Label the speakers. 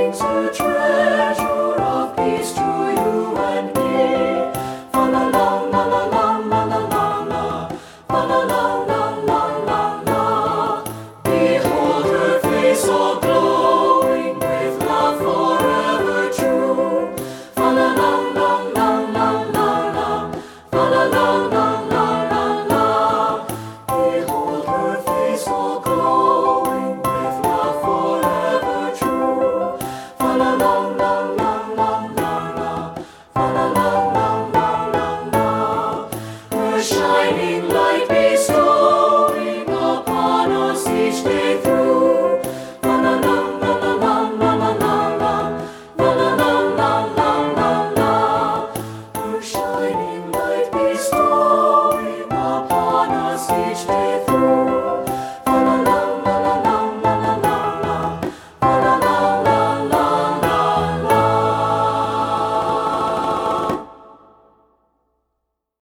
Speaker 1: brings a treasure of peace to you and me. Fa la la la la la la la la la, fa la la la la la la. Behold her face all glowing with love forever true. Fa la la la la la la la, fa la la la la la la. Behold her face all glowing with love forever true. Fa la la la la la la la, fa la la la la la la. Her shining light bestowing upon us each day through